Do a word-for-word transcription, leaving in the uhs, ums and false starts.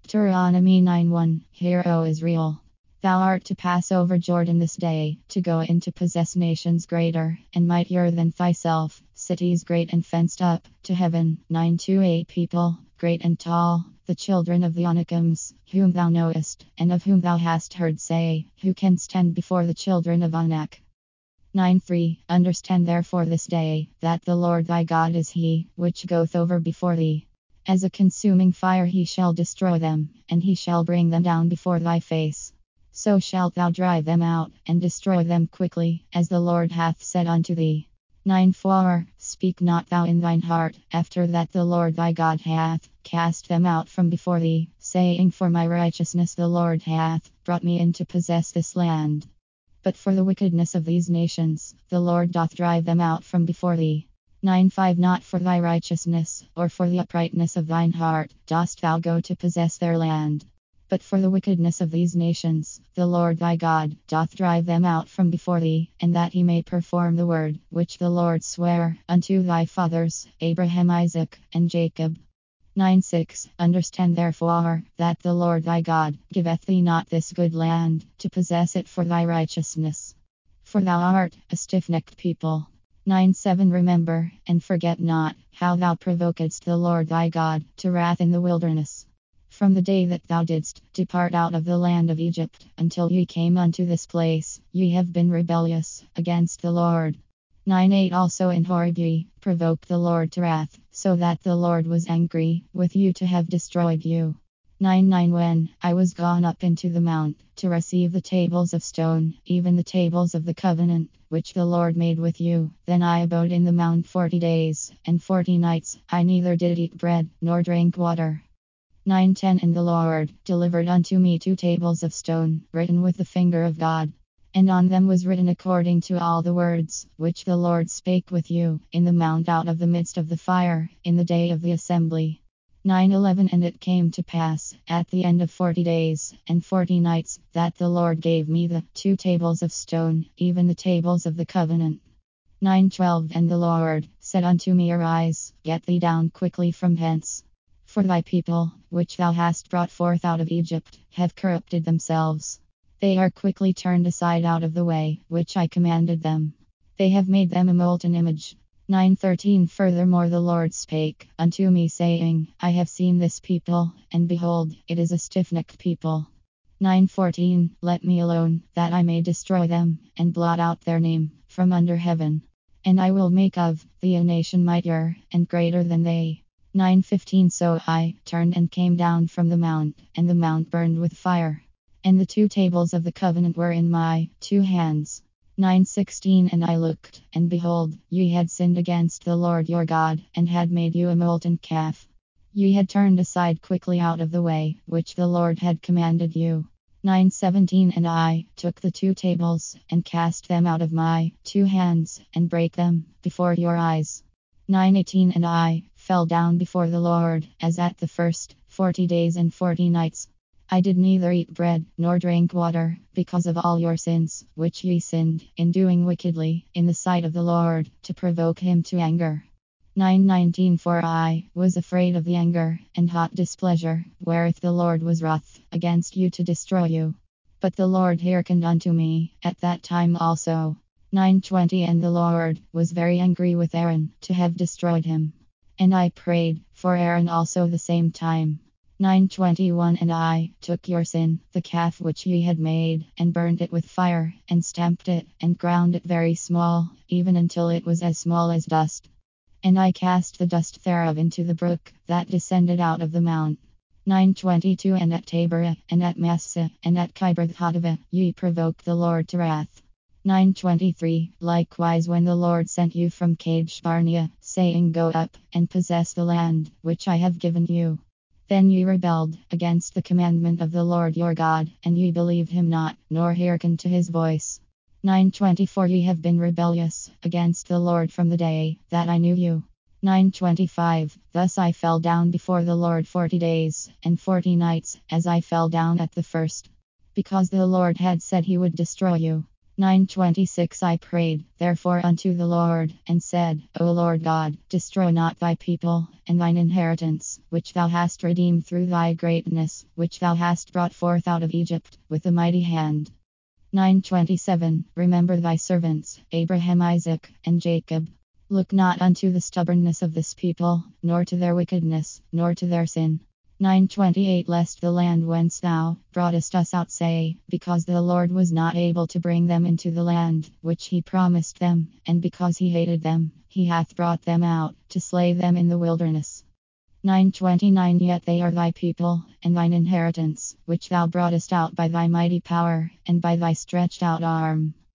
Deuteronomy nine one. Hear, O Israel, thou art to pass over Jordan this day, to go in to possess nations greater and mightier than thyself, cities great and fenced up to heaven. nine two eight People, great and tall, the children of the Anakims, whom thou knowest, and of whom thou hast heard say, who can stand before the children of Anak? nine three Understand therefore this day, that the Lord thy God is he, which goeth over before thee. As a consuming fire he shall destroy them, and he shall bring them down before thy face. So shalt thou drive them out, and destroy them quickly, as the Lord hath said unto thee. nine four Speak not thou in thine heart, after that the Lord thy God hath cast them out from before thee, saying, For my righteousness the Lord hath brought me in to possess this land. But for the wickedness of these nations, the Lord doth drive them out from before thee. nine five Not for thy righteousness, or for the uprightness of thine heart, dost thou go to possess their land. But for the wickedness of these nations, the Lord thy God doth drive them out from before thee, and that he may perform the word which the Lord sware unto thy fathers, Abraham, Isaac, and Jacob. nine six Understand therefore, that the Lord thy God giveth thee not this good land, to possess it for thy righteousness. For thou art a stiff-necked people. nine seven Remember, and forget not, how thou provokedst the Lord thy God to wrath in the wilderness. From the day that thou didst depart out of the land of Egypt, until ye came unto this place, ye have been rebellious against the Lord. nine eight Also in Horeb ye provoked the Lord to wrath, so that the Lord was angry with you to have destroyed you. nine nine When I was gone up into the mount, to receive the tables of stone, even the tables of the covenant, which the Lord made with you, then I abode in the mount forty days, and forty nights, I neither did eat bread, nor drank water. nine ten And the Lord delivered unto me two tables of stone, written with the finger of God. And on them was written according to all the words which the Lord spake with you, in the mount out of the midst of the fire, in the day of the assembly. nine eleven And it came to pass, at the end of forty days, and forty nights, that the Lord gave me the two tables of stone, even the tables of the covenant. nine twelve And the Lord said unto me, Arise, get thee down quickly from hence. For thy people, which thou hast brought forth out of Egypt, have corrupted themselves. They are quickly turned aside out of the way which I commanded them. They have made them a molten image. nine thirteen Furthermore the Lord spake unto me, saying, I have seen this people, and behold, it is a stiff-necked people. nine fourteen Let me alone, that I may destroy them, and blot out their name from under heaven. And I will make of thee a nation mightier and greater than they. nine fifteen So I turned and came down from the mount, and the mount burned with fire. And the two tables of the covenant were in my two hands. nine sixteen And I looked, and behold, ye had sinned against the Lord your God, and had made you a molten calf. Ye had turned aside quickly out of the way which the Lord had commanded you. nine seventeen And I took the two tables, and cast them out of my two hands, and brake them before your eyes. nine eighteen And I fell down before the Lord, as at the first forty days and forty nights. I did neither eat bread, nor drink water, because of all your sins, which ye sinned, in doing wickedly, in the sight of the Lord, to provoke him to anger. nine nineteen For I was afraid of the anger and hot displeasure, wherewith the Lord was wroth against you to destroy you. But the Lord hearkened unto me at that time also. nine twenty And the Lord was very angry with Aaron, to have destroyed him. And I prayed for Aaron also the same time. nine twenty-one And I took your sin, the calf which ye had made, and burned it with fire, and stamped it, and ground it very small, even until it was as small as dust. And I cast the dust thereof into the brook that descended out of the mount. nine twenty-two And at Tabor, and at Massah, and at Kibroth Hattaavah, ye provoked the Lord to wrath. nine twenty-three Likewise when the Lord sent you from Kadesh Barnea, saying, Go up, and possess the land, which I have given you. Then ye rebelled against the commandment of the Lord your God, and ye believed him not, nor hearkened to his voice. nine twenty-four Ye have been rebellious against the Lord from the day that I knew you. nine twenty-five Thus I fell down before the Lord forty days and forty nights, as I fell down at the first, because the Lord had said he would destroy you. nine twenty-six I prayed, therefore, unto the Lord, and said, O Lord God, destroy not thy people, and thine inheritance, which thou hast redeemed through thy greatness, which thou hast brought forth out of Egypt with a mighty hand. nine twenty-seven Remember thy servants, Abraham, Isaac, and Jacob. Look not unto the stubbornness of this people, nor to their wickedness, nor to their sin. nine twenty-eight Lest the land whence thou broughtest us out say, because the Lord was not able to bring them into the land which he promised them, and because he hated them, he hath brought them out to slay them in the wilderness. nine twenty-nine Yet they are thy people, and thine inheritance, which thou broughtest out by thy mighty power, and by thy stretched out arm.